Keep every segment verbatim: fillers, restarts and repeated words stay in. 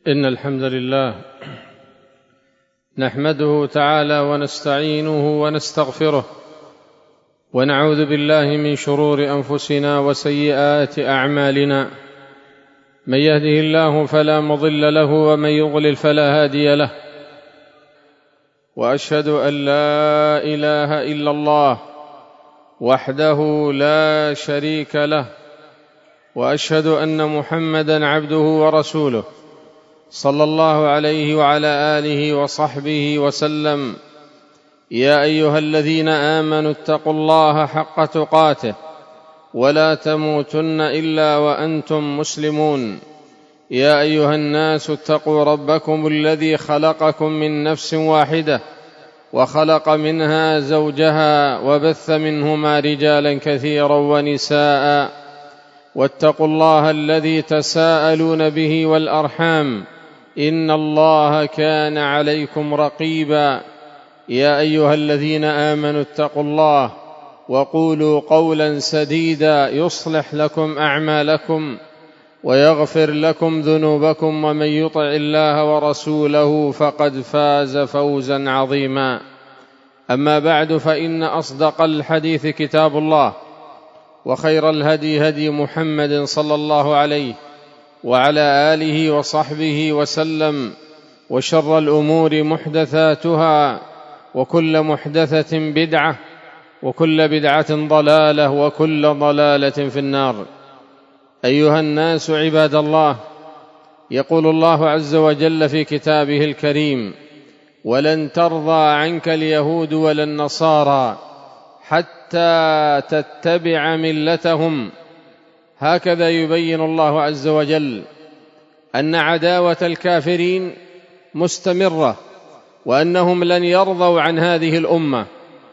إن الحمد لله نحمده تعالى ونستعينه ونستغفره ونعوذ بالله من شرور أنفسنا وسيئات أعمالنا. من يهده الله فلا مضل له ومن يضلل فلا هادي له، وأشهد أن لا إله إلا الله وحده لا شريك له، وأشهد أن محمدًا عبده ورسوله صلى الله عليه وعلى آله وصحبه وسلم. يا أيها الذين آمنوا اتقوا الله حق تقاته ولا تموتن إلا وأنتم مسلمون. يا أيها الناس اتقوا ربكم الذي خلقكم من نفس واحدة وخلق منها زوجها وبث منهما رجالا كثيرا ونساء، واتقوا الله الذي تساءلون به والأرحام إن الله كان عليكم رقيبا. يا أيها الذين آمنوا اتقوا الله وقولوا قولا سديدا يصلح لكم أعمالكم ويغفر لكم ذنوبكم، ومن يطع الله ورسوله فقد فاز فوزا عظيما. أما بعد، فإن أصدق الحديث كتاب الله، وخير الهدي هدي محمد صلى الله عليه وعلى آله وصحبه وسلم، وشر الأمور محدثاتها، وكل محدثة بدعة، وكل بدعة ضلالة، وكل ضلالة في النار. أيها الناس عباد الله، يقول الله عز وجل في كتابه الكريم: ولن ترضى عنك اليهود ولا النصارى حتى تتبع ملتهم. هكذا يبين الله عز وجل أن عداوة الكافرين مستمرة، وأنهم لن يرضوا عن هذه الأمة،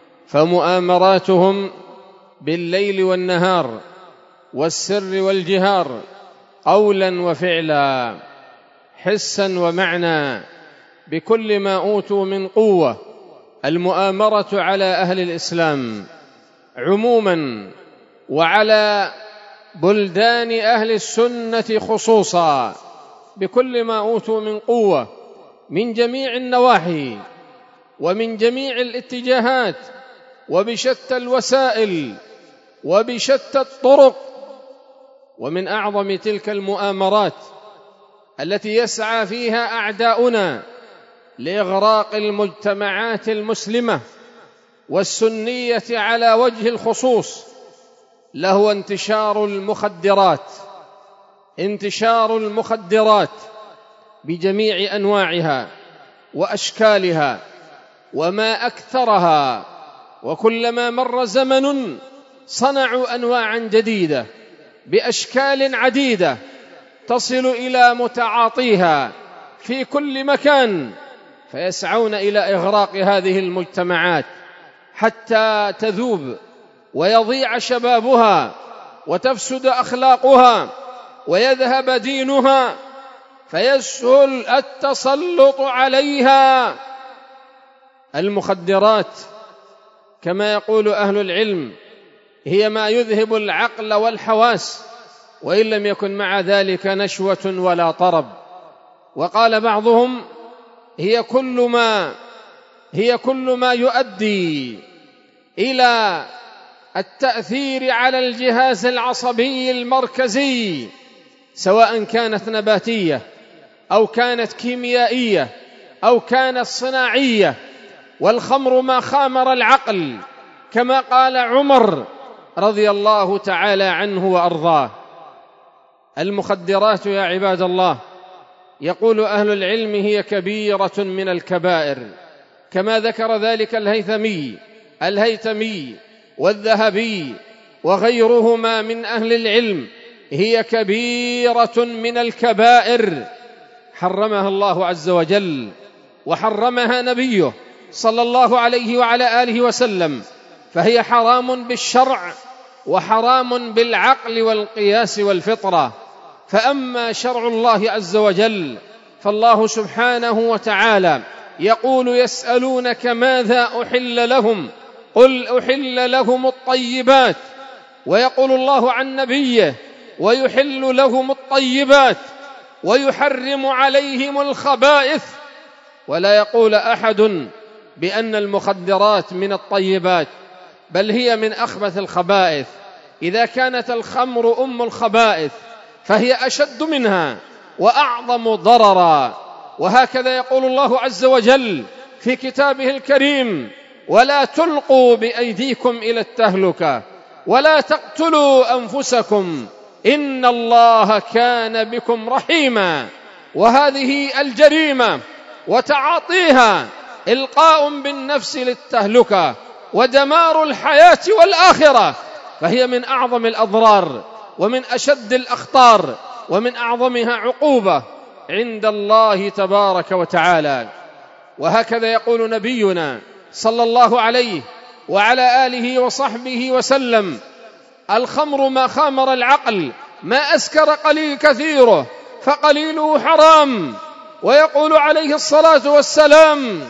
فمؤامراتهم بالليل والنهار والسر والجهار، قولا وفعلا، حسا ومعنى، بكل ما أوتوا من قوة، المؤامرة على أهل الإسلام عموما، وعلى بلدان أهل السنة خصوصا، بكل ما أوتوا من قوة من جميع النواحي ومن جميع الاتجاهات وبشتى الوسائل وبشتى الطرق. ومن أعظم تلك المؤامرات التي يسعى فيها أعداؤنا لإغراق المجتمعات المسلمة والسنية على وجه الخصوص لهو انتشار المخدرات، انتشار المخدرات بجميع أنواعها وأشكالها وما أكثرها. وكلما مر زمن صنعوا أنواعا جديدة بأشكال عديدة تصل إلى متعاطيها في كل مكان، فيسعون إلى إغراق هذه المجتمعات حتى تذوب ويضيع شبابها وتفسد أخلاقها ويذهب دينها، فيسهل التسلط عليها. المخدرات كما يقول أهل العلم هي ما يذهب العقل والحواس، وإن لم يكن مع ذلك نشوة ولا طرب. وقال بعضهم هي كل ما هي كل ما يؤدي إلى التأثير على الجهاز العصبي المركزي، سواء كانت نباتية أو كانت كيميائية أو كانت صناعية. والخمر ما خامر العقل، كما قال عمر رضي الله تعالى عنه وأرضاه. المخدرات يا عباد الله، يقول أهل العلم هي كبيرة من الكبائر، كما ذكر ذلك الهيثمي الهيثمي والذهبي وغيرهما من أهل العلم. هي كبيرة من الكبائر حرمها الله عز وجل، وحرمها نبيه صلى الله عليه وعلى آله وسلم، فهي حرام بالشرع وحرام بالعقل والقياس والفطرة. فأما شرع الله عز وجل فالله سبحانه وتعالى يقول: يسألونك ماذا أحل لهم قل أحل لهم الطيبات. ويقول الله عن نبيه: ويحل لهم الطيبات. ويحرم عليهم الخبائث. ولا يقول أحد بأن المخدرات من الطيبات، بل هي من أخبث الخبائث. إذا كانت الخمر أم الخبائث فهي أشد منها وأعظم ضررا. وهكذا يقول الله عز وجل في كتابه الكريم: ولا تلقوا بأيديكم إلى التهلكة ولا تقتلوا أنفسكم إن الله كان بكم رحيما. وهذه الجريمة وتعاطيها إلقاء بالنفس للتهلكة ودمار الحياة والآخرة، فهي من أعظم الأضرار ومن أشد الأخطار ومن أعظمها عقوبة عند الله تبارك وتعالى. وهكذا يقول نبينا صلى الله عليه وعلى آله وصحبه وسلم: الخمر ما خامر العقل ما أسكر قليل كثيره فقليله حرام. ويقول عليه الصلاة والسلام: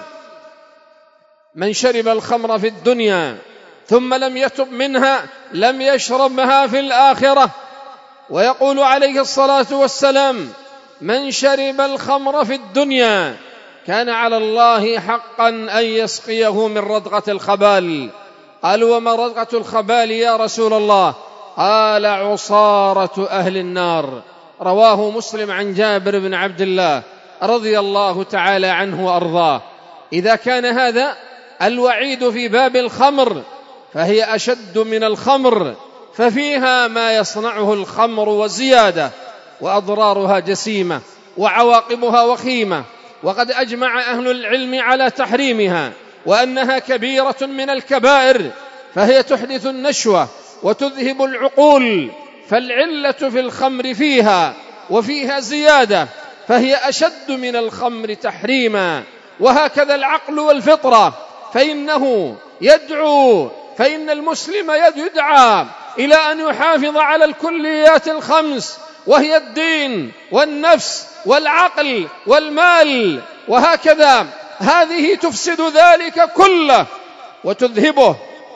من شرب الخمر في الدنيا ثم لم يتب منها لم يشربها في الآخرة. ويقول عليه الصلاة والسلام: من شرب الخمر في الدنيا كان على الله حقا أن يسقيه من ردغة الخبال. قالوا: وما ردغة الخبال يا رسول الله؟ قال: عصارة أهل النار. رواه مسلم عن جابر بن عبد الله رضي الله تعالى عنه وأرضاه. إذا كان هذا الوعيد في باب الخمر فهي أشد من الخمر، ففيها ما يصنعه الخمر وزيادة، وأضرارها جسيمة وعواقبها وخيمة. وقد أجمع أهل العلم على تحريمها وأنها كبيرة من الكبائر، فهي تحدث النشوة وتذهب العقول، فالعلة في الخمر فيها وفيها زيادة، فهي أشد من الخمر تحريما. وهكذا العقل والفطرة، فإنه يدعو فإن المسلم يدعى إلى أن يحافظ على الكليات الخمس، وهي الدين والنفس والعقل والمال. وهكذا هذه تفسد ذلك كله وتذهبه،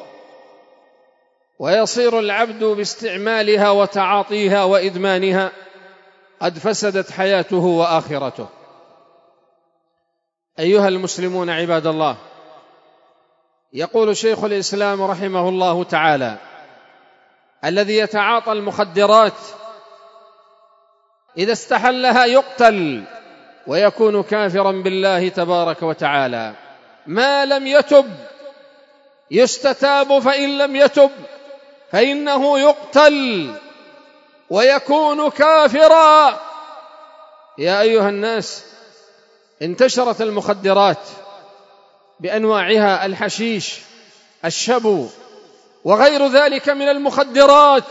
ويصير العبد باستعمالها وتعاطيها وإدمانها قد فسدت حياته وآخرته. أيها المسلمون عباد الله، يقول شيخ الإسلام رحمه الله تعالى: الذي يتعاطى المخدرات إذا استحلها يقتل ويكون كافرا بالله تبارك وتعالى ما لم يتب. يستتاب، فإن لم يتب فإنه يقتل ويكون كافرا. يا أيها الناس، انتشرت المخدرات بأنواعها: الحشيش، الشبو، وغير ذلك من المخدرات،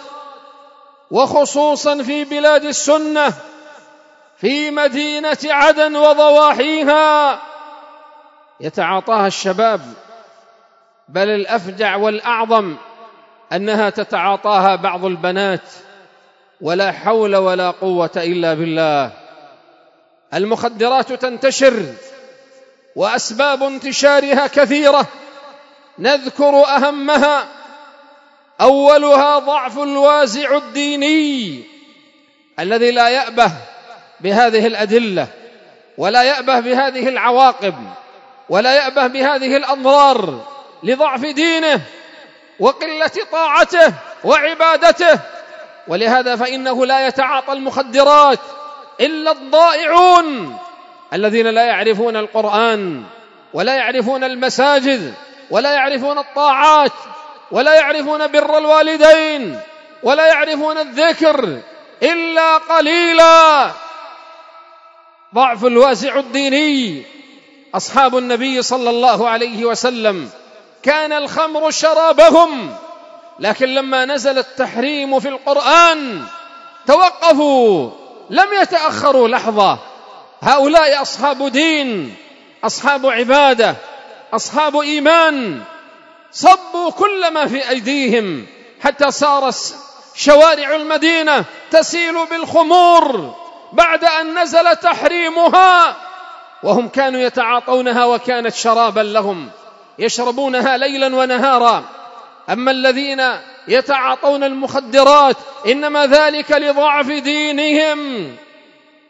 وخصوصا في بلاد السنة في مدينة عدن وضواحيها يتعاطاها الشباب، بل الأفجع والأعظم أنها تتعاطاها بعض البنات، ولا حول ولا قوة إلا بالله. المخدرات تنتشر وأسباب انتشارها كثيرة، نذكر أهمها: أولها ضعف الوازع الديني الذي لا يأبه بهذه الأدلة، ولا يأبه بهذه العواقب، ولا يأبه بهذه الأضرار، لضعف دينه وقلة طاعته وعبادته. ولهذا فإنه لا يتعاطى المخدرات إلا الضائعون الذين لا يعرفون القرآن ولا يعرفون المساجد ولا يعرفون الطاعات ولا يعرفون بر الوالدين ولا يعرفون الذكر إلا قليلا. ضعف الوازع الديني. أصحاب النبي صلى الله عليه وسلم كان الخمر شرابهم، لكن لما نزل التحريم في القرآن توقفوا، لم يتأخروا لحظة. هؤلاء أصحاب دين، أصحاب عبادة، أصحاب إيمان، صبوا كل ما في أيديهم حتى صار شوارع المدينة تسيل بالخمور بعد أن نزل تحريمها، وهم كانوا يتعاطونها وكانت شرابا لهم يشربونها ليلا ونهارا. أما الذين يتعاطون المخدرات إنما ذلك لضعف دينهم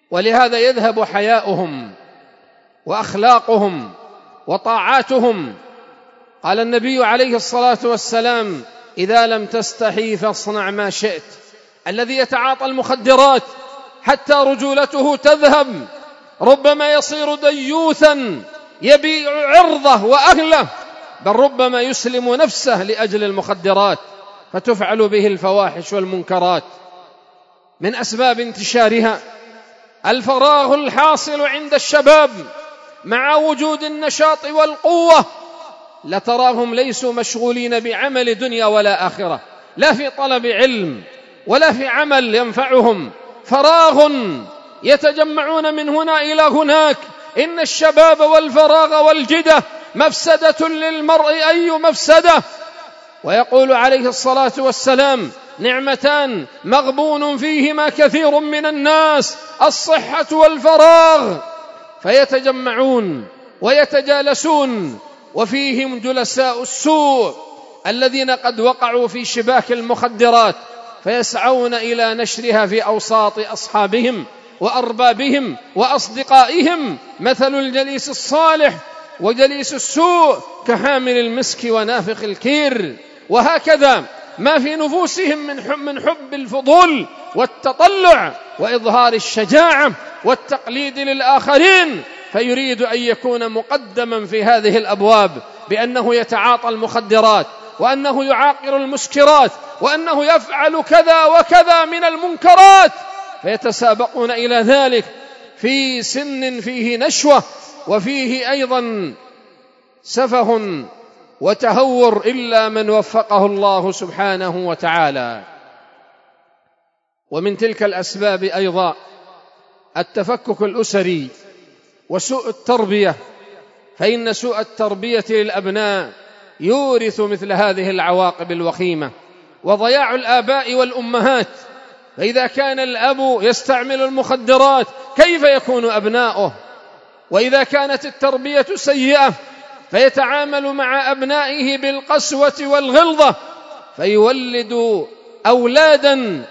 ولهذا يذهب حياؤهم وأخلاقهم وطاعاتهم. قال النبي عليه الصلاة والسلام: إذا لم تستحي فاصنع ما شئت. الذي يتعاطى المخدرات حتى رجولته تذهب ربما يصير ديوثا يبيع عرضه وأهله، بل ربما يسلم نفسه لأجل المخدرات، فتفعل به الفواحش والمنكرات. من أسباب انتشارها الفراغ الحاصل عند الشباب مع وجود النشاط والقوة، لتراهم ليسوا مشغولين بعمل دنيا ولا آخرة، لا في طلب علم ولا في عمل ينفعهم، فراغ يتجمعون من هنا إلى هناك. إن الشباب والفراغ والجدة مفسدة للمرء أي مفسدة. ويقول عليه الصلاة والسلام: نعمتان مغبون فيهما كثير من الناس، الصحة والفراغ. فيتجمعون ويتجالسون، وفيهم جلساء السوء الذين قد وقعوا في شباك المخدرات، فيسعون إلى نشرها في أوساط أصحابهم وأربابهم وأصدقائهم. مثل الجليس الصالح وجليس السوء كحامل المسك ونافخ الكير. وهكذا ما في نفوسهم من حب, من حب الفضول والتطلع وإظهار الشجاعة والتقليد للآخرين، فيريد أن يكون مقدما في هذه الأبواب بأنه يتعاطى المخدرات، وأنه يعاقر المسكرات، وأنه يفعل كذا وكذا من المنكرات، فيتسابقون إلى ذلك في سن فيه نشوة وفيه أيضا سفه وتهور، إلا من وفقه الله سبحانه وتعالى. ومن تلك الأسباب أيضا التفكك الأسري وسوء التربية، فإن سوء التربية للأبناء يورث مثل هذه العواقب الوخيمة. وضياع الآباء والأمهات، فإذا كان الأب يستعمل المخدرات كيف يكون أبناؤه؟ وإذا كانت التربية سيئة فيتعامل مع أبنائه بالقسوة والغلظة، فيولد أولادا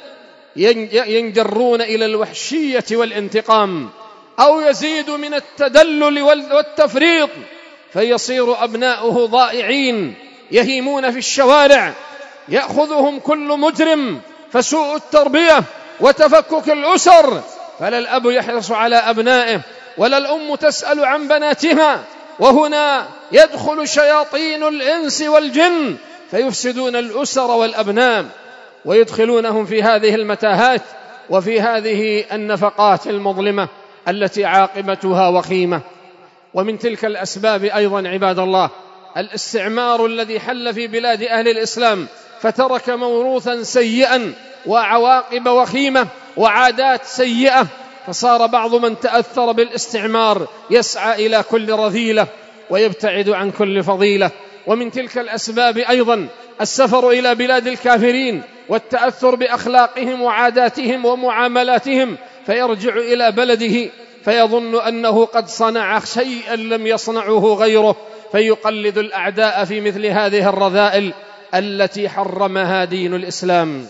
ينجرون إلى الوحشية والانتقام، أو يزيد من التدلل والتفريط، فيصير أبناؤه ضائعين يهيمون في الشوارع، يأخذهم كل مجرم. فسوء التربية وتفكك الأسر، فلا الأب يحرص على أبنائه ولا الأم تسأل عن بناتها، وهنا يدخل شياطين الإنس والجن فيفسدون الأسر والأبناء ويدخلونهم في هذه المتاهات وفي هذه النفقات المظلمة التي عاقبتها وخيمة. ومن تلك الأسباب أيضا عباد الله الاستعمار الذي حل في بلاد أهل الإسلام، فترك موروثا سيئا وعواقب وخيمة وعادات سيئة، فصار بعض من تأثر بالاستعمار يسعى إلى كل رذيلة ويبتعد عن كل فضيلة. ومن تلك الأسباب أيضا السفر إلى بلاد الكافرين والتأثر بأخلاقهم وعاداتهم ومعاملاتهم، فيرجع إلى بلده فيظن أنه قد صنع شيئا لم يصنعه غيره، فيقلد الأعداء في مثل هذه الرذائل التي حرمها دين الإسلام.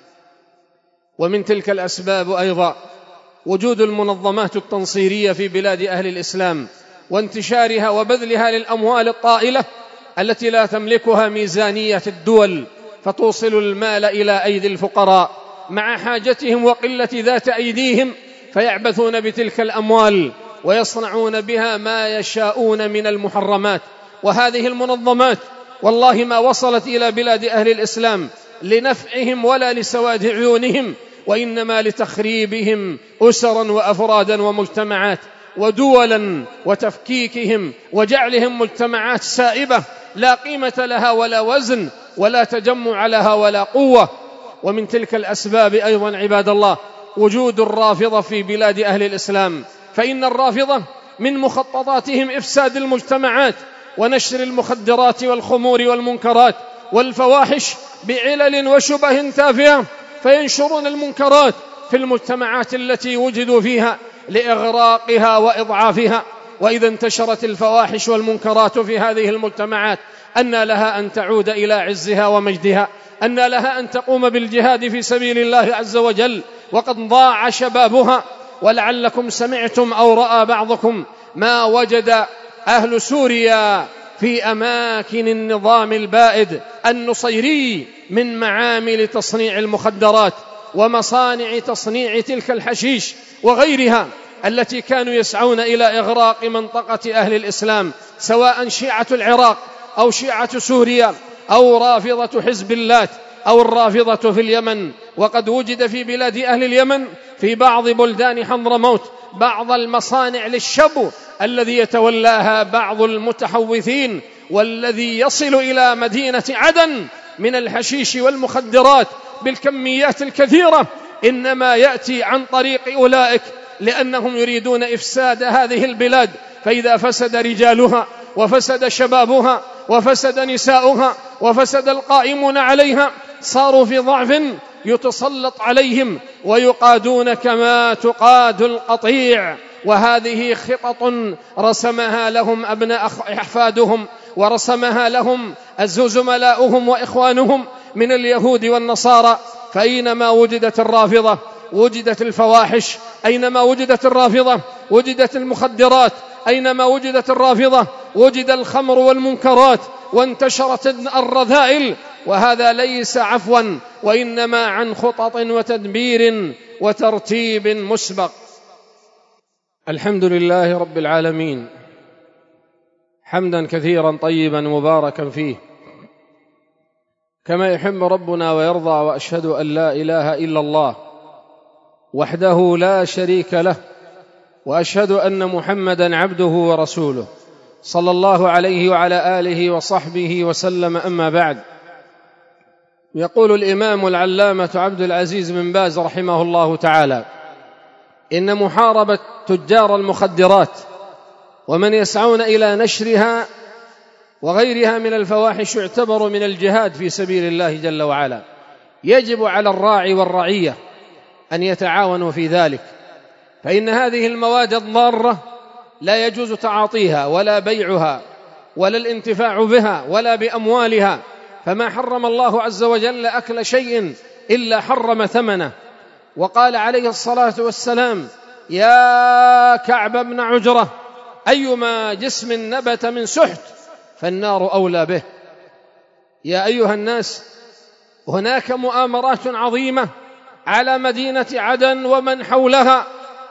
ومن تلك الأسباب أيضا وجود المنظمات التنصيرية في بلاد أهل الإسلام وانتشارها وبذلها للأموال الطائلة التي لا تملكها ميزانية الدول، فتوصل المال إلى أيدي الفقراء مع حاجتهم وقلة ذات أيديهم، فيعبثون بتلك الأموال ويصنعون بها ما يشاءون من المحرمات. وهذه المنظمات والله ما وصلت إلى بلاد أهل الإسلام لنفعهم ولا لسواد عيونهم، وإنما لتخريبهم أسرا وأفرادا ومجتمعات ودولا وتفكيكهم وجعلهم مجتمعات سائبة لا قيمة لها ولا وزن ولا تجمع لها ولا قوة. ومن تلك الأسباب أيضا عباد الله وجود الرافضة في بلاد أهل الإسلام، فإن الرافضة من مخططاتهم إفساد المجتمعات ونشر المخدرات والخمور والمنكرات والفواحش بعلل وشبه تافهة، فينشرون المنكرات في المجتمعات التي وجدوا فيها لإغراقها وإضعافها. وإذا انتشرت الفواحش والمنكرات في هذه المجتمعات أن لها أن تعود إلى عزها ومجدها، أن لها أن تقوم بالجهاد في سبيل الله عز وجل، وقد ضاع شبابها ولعلكم سمعتم أو رأى بعضكم ما وجد أهل سوريا في أماكن النظام البائد النصيري من معامل تصنيع المخدرات ومصانع تصنيع تلك الحشيش وغيرها التي كانوا يسعون إلى إغراق منطقة أهل الإسلام، سواء شيعة العراق أو شيعة سوريا أو رافضة حزب الله أو الرافضة في اليمن. وقد وجد في بلاد أهل اليمن في بعض بلدان حضرموت بعض المصانع للشبو الذي يتولاها بعض المتحوثين، والذي يصل إلى مدينة عدن من الحشيش والمخدرات بالكميات الكثيرة إنما يأتي عن طريق أولئك، لأنهم يريدون إفساد هذه البلاد. فإذا فسد رجالها وفسد شبابها وفسد نساؤها وفسد القائمون عليها صاروا في ضعف يتسلط عليهم ويقادون كما تقاد القطيع. وهذه خطط رسمها لهم أبناء أحفادهم ورسمها لهم زملاؤهم وإخوانهم من اليهود والنصارى. فأينما وجدت الرافضة وجدت الفواحش، أينما وجدت الرافضة وجدت المخدرات، أينما وجدت الرافضة وجد الخمر والمنكرات، وانتشرت الرذائل. وهذا ليس عفوا وإنما عن خطط وتدبير وترتيب مسبق. الحمد لله رب العالمين، حمدا كثيرا طيبا مباركا فيه كما يحب ربنا ويرضى. وأشهد أن لا إله إلا الله وحده لا شريك له، وأشهد أن محمدا عبده ورسوله صلى الله عليه وعلى آله وصحبه وسلم. أما بعد، يقول الإمام العلامة عبد العزيز بن باز رحمه الله تعالى: إن محاربة تجار المخدرات ومن يسعون إلى نشرها وغيرها من الفواحش يعتبر من الجهاد في سبيل الله جل وعلا. يجب على الراعي والرعية أن يتعاونوا في ذلك، فإن هذه المواد الضارة لا يجوز تعاطيها ولا بيعها ولا الانتفاع بها ولا بأموالها. فما حرم الله عز وجل أكل شيء إلا حرم ثمنه. وقال عليه الصلاة والسلام: يا كعب بن عجرة، أيما جسم نبت من سحت فالنار أولى به. يا أيها الناس، هناك مؤامرات عظيمة على مدينة عدن ومن حولها،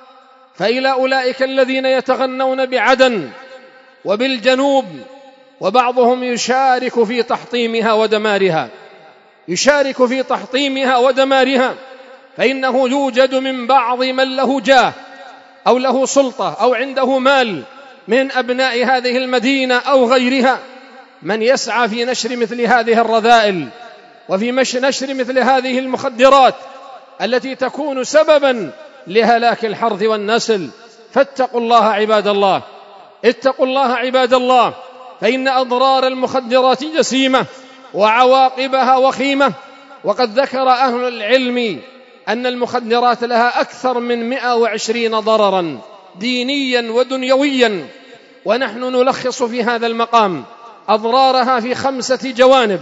فإلى أولئك الذين يتغنون بعدن وبالجنوب، وبعضهم يشارك في تحطيمها ودمارها يشارك في تحطيمها ودمارها فإنه يوجد من بعض من له جاه أو له سلطة أو عنده مال من أبناء هذه المدينة أو غيرها من يسعى في نشر مثل هذه الرذائل وفي نشر مثل هذه المخدرات التي تكون سببا لهلاك الحرث والنسل. فاتقوا الله عباد الله، اتقوا الله عباد الله، فإن أضرار المخدرات جسيمة وعواقبها وخيمة. وقد ذكر أهل العلم أن المخدرات لها أكثر من مئة وعشرين ضررا دينيا ودنيويا، ونحن نلخص في هذا المقام أضرارها في خمسة جوانب.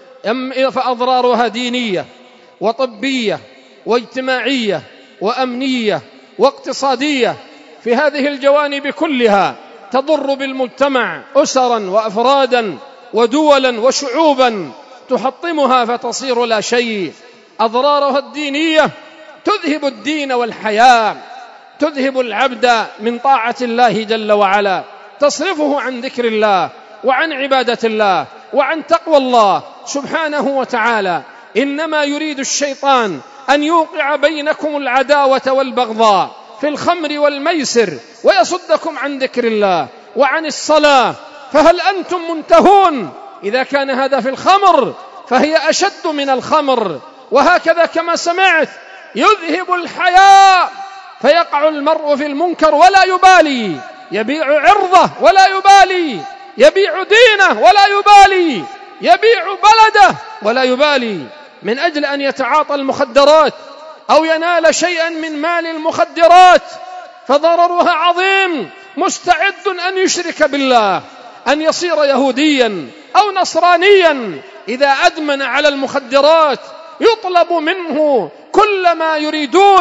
فأضرارها دينية وطبية واجتماعية وأمنية واقتصادية. في هذه الجوانب كلها تضر بالمجتمع أسرا وأفرادا ودولا وشعوبا، تحطمها فتصير لا شيء. أضرارها الدينية: تذهب الدين والحياة، تذهب العبد من طاعة الله جل وعلا، تصرفه عن ذكر الله وعن عبادة الله وعن تقوى الله سبحانه وتعالى. إنما يريد الشيطان أن يوقع بينكم العداوة والبغضاء في الخمر والميسر ويصدكم عن ذكر الله وعن الصلاة. فهل أنتم منتهون؟ إذا كان هذا في الخمر فهي أشد من الخمر. وهكذا كما سمعت يذهب الحياء فيقع المرء في المنكر ولا يبالي، يبيع عرضه ولا يبالي، يبيع دينه ولا يبالي، يبيع بلده ولا يبالي، من أجل أن يتعاطى المخدرات أو ينال شيئا من مال المخدرات. فضررها عظيم. مستعد أن يشرك بالله، أن يصير يهوديا أو نصرانيا إذا أدمن على المخدرات. يطلب منه كل ما يريدون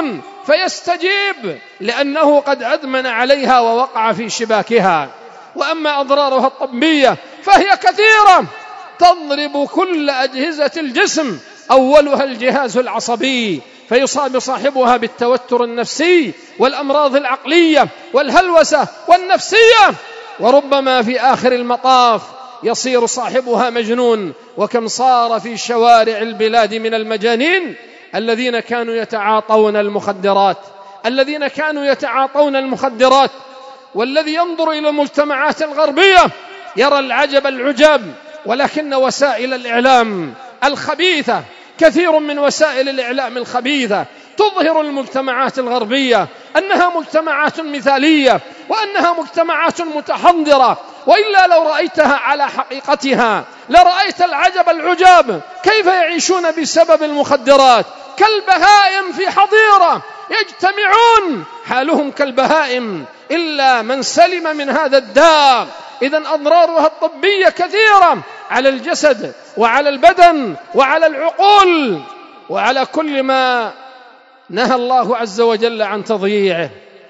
فيستجيب لأنه قد أدمن عليها ووقع في شباكها. وأما أضرارها الطبية فهي كثيرة، تضرب كل أجهزة الجسم، أولها الجهاز العصبي، فيصاب صاحبها بالتوتر النفسي والأمراض العقلية والهلوسة والنفسية، وربما في آخر المطاف يصير صاحبها مجنون. وكم صار في شوارع البلاد من المجانين الذين كانوا يتعاطون المخدرات الذين كانوا يتعاطون المخدرات والذي ينظر إلى المجتمعات الغربية يرى العجب العجاب، ولكن وسائل الإعلام الخبيثة، كثير من وسائل الإعلام الخبيثة تظهر المجتمعات الغربية أنها مجتمعات مثالية وأنها مجتمعات متحضرة، وإلا لو رأيتها على حقيقتها لرأيت العجب العجاب، كيف يعيشون بسبب المخدرات كالبهائم في حظيرة، يجتمعون حالهم كالبهائم إلا من سلم من هذا الداء. إذن أضرارها الطبية كثيرة على الجسد وعلى البدن وعلى العقول وعلى كل ما نهى الله عز وجل عن تضييعه.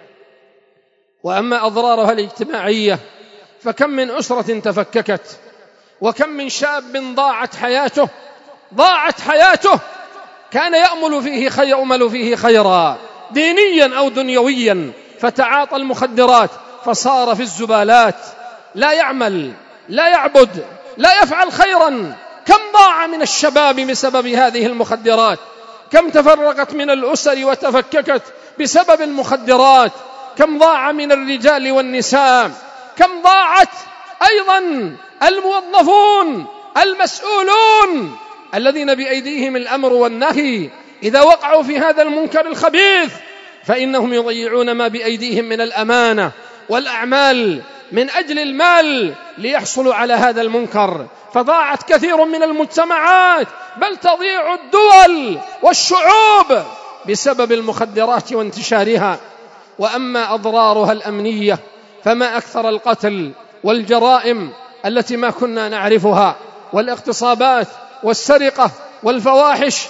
وأما أضرارها الاجتماعية فكم من أسرة تفككت، وكم من شاب ضاعت حياته ضاعت حياته كان يأمل فيه خير يأمل فيه خيرا دينيا أو دنيويا، فتعاطى المخدرات فصار في الزبالات، لا يعمل لا يعبد لا يفعل خيرا. كم ضاع من الشباب بسبب هذه المخدرات، كم تفرقت من الأسر وتفككت بسبب المخدرات، كم ضاع من الرجال والنساء، كم ضاعت أيضا الموظفون المسؤولون الذين بأيديهم الأمر والنهي، إذا وقعوا في هذا المنكر الخبيث فإنهم يضيعون ما بأيديهم من الأمانة والأعمال من أجل المال ليحصلوا على هذا المنكر، فضاعت كثير من المجتمعات، بل تضيع الدول والشعوب بسبب المخدرات وانتشارها. وأما أضرارها الأمنية فما أكثر القتل والجرائم التي ما كنا نعرفها، والاغتصابات والسرقة والفواحش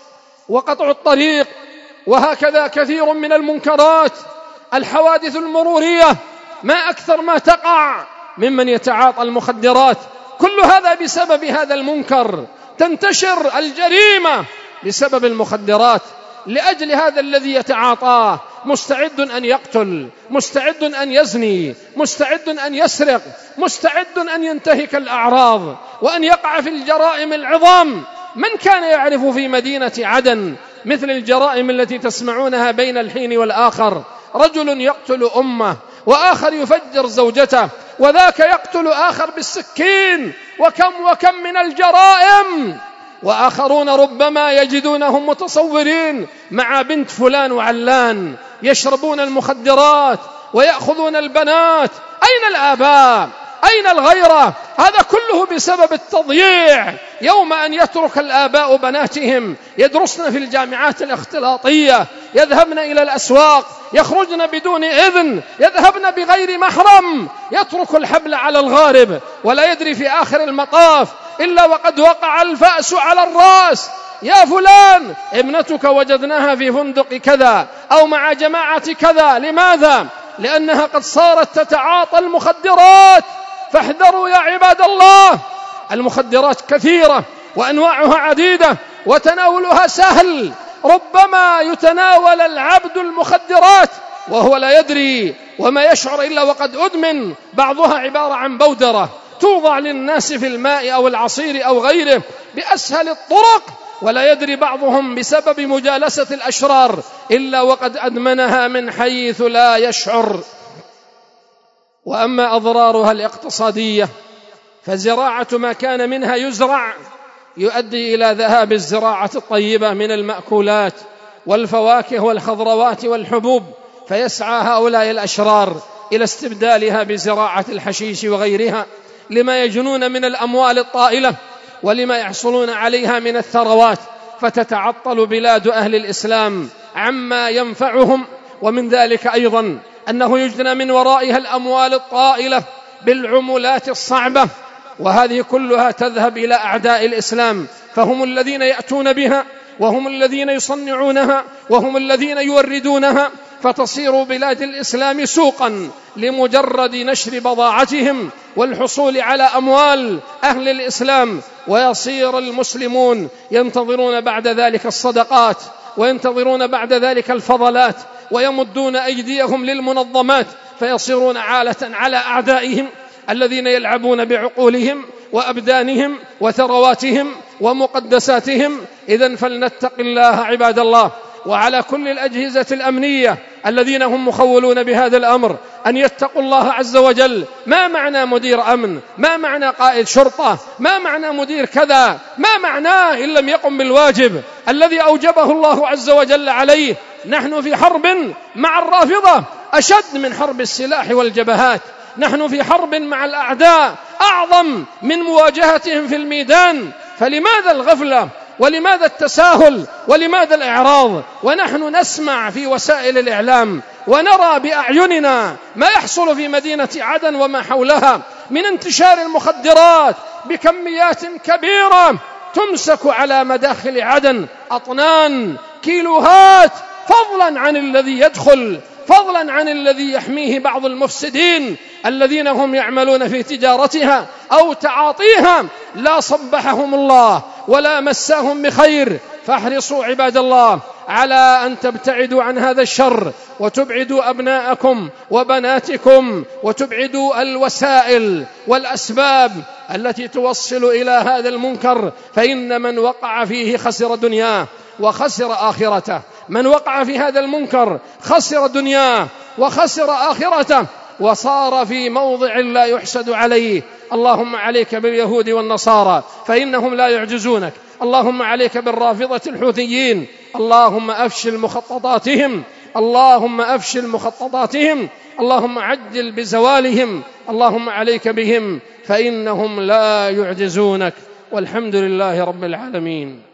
وقطع الطريق، وهكذا كثير من المنكرات، الحوادث المرورية، ما أكثر ما تقع ممن يتعاطى المخدرات. كل هذا بسبب هذا المنكر، تنتشر الجريمة بسبب المخدرات. لأجل هذا الذي يتعاطاه مستعد أن يقتل، مستعد أن يزني، مستعد أن يسرق، مستعد أن ينتهك الأعراض وأن يقع في الجرائم العظام. من كان يعرف في مدينة عدن مثل الجرائم التي تسمعونها بين الحين والآخر؟ رجل يقتل أمه، وآخر يفجر زوجته، وذاك يقتل آخر بالسكين، وكم وكم من الجرائم. وآخرون ربما يجدونهم متصورين مع بنت فلان وعلان يشربون المخدرات ويأخذون البنات. أين الآباء؟ أين الغيرة؟ هذا كله بسبب التضييع. يوم أن يترك الآباء بناتهم يدرسن في الجامعات الاختلاطية، يذهبن إلى الأسواق، يخرجن بدون إذن، يذهبن بغير محرم، يترك الحبل على الغارب، ولا يدري في آخر المطاف إلا وقد وقع الفأس على الرأس. يا فلان ابنتك وجدناها في فندق كذا أو مع جماعة كذا. لماذا؟ لأنها قد صارت تتعاطى المخدرات. فاحذروا يا عباد الله، المخدرات كثيرة وأنواعها عديدة وتناولها سهل. ربما يتناول العبد المخدرات وهو لا يدري وما يشعر إلا وقد أدمن. بعضها عبارة عن بودرة توضع للناس في الماء أو العصير أو غيره بأسهل الطرق، ولا يدري بعضهم بسبب مجالسة الأشرار إلا وقد أدمنها من حيث لا يشعر. وأما أضرارها الاقتصادية فزراعة ما كان منها يزرع يؤدي إلى ذهاب الزراعة الطيبة من المأكولات والفواكه والخضروات والحبوب، فيسعى هؤلاء الأشرار إلى استبدالها بزراعة الحشيش وغيرها لما يجنون من الأموال الطائلة ولما يحصلون عليها من الثروات، فتتعطل بلاد أهل الإسلام عما ينفعهم. ومن ذلك أيضا أنه يجنى من ورائها الأموال الطائلة بالعملات الصعبة، وهذه كلها تذهب إلى أعداء الإسلام، فهم الذين يأتون بها وهم الذين يصنعونها وهم الذين يوردونها، فتصير بلاد الإسلام سوقا لمجرد نشر بضاعتهم والحصول على أموال أهل الإسلام، ويصير المسلمون ينتظرون بعد ذلك الصدقات، وينتظرون بعد ذلك الفضلات، ويمدون أيديهم للمنظمات، فيصيرون عالة على أعدائهم الذين يلعبون بعقولهم وأبدانهم وثرواتهم ومقدساتهم. إذن فلنتق الله عباد الله، وعلى كل الأجهزة الأمنية الذين هم مخولون بهذا الأمر أن يتقوا الله عز وجل. ما معنى مدير أمن؟ ما معنى قائد شرطة؟ ما معنى مدير كذا؟ ما معناه إن لم يقم بالواجب الذي أوجبه الله عز وجل عليه؟ نحن في حرب مع الرافضة أشد من حرب السلاح والجبهات، نحن في حرب مع الأعداء أعظم من مواجهتهم في الميدان، فلماذا الغفلة؟ ولماذا التساهل؟ ولماذا الإعراض؟ ونحن نسمع في وسائل الإعلام ونرى بأعيننا ما يحصل في مدينة عدن وما حولها من انتشار المخدرات بكميات كبيرة تمسك على مداخل عدن، أطنان كيلوهات، فضلا عن الذي يدخل، فضلا عن الذي يحميه بعض المفسدين الذين هم يعملون في تجارتها أو تعاطيها، لا صبحهم الله ولا مساهم بخير. فاحرصوا عباد الله على أن تبتعدوا عن هذا الشر، وتبعدوا أبناءكم وبناتكم، وتبعدوا الوسائل والأسباب التي توصل إلى هذا المنكر، فإن من وقع فيه خسر دنياه وخسر آخرته. من وقع في هذا المنكر خسر دنياه وخسر آخرته، وصار في موضع لا يحسد عليه. اللهم عليك باليهود والنصارى فإنهم لا يعجزونك، اللهم عليك بالرافضة الحوثيين، اللهم أفشل مخططاتهم، اللهم أفشل مخططاتهم، اللهم عجل بزوالهم، اللهم عليك بهم فإنهم لا يعجزونك. والحمد لله رب العالمين.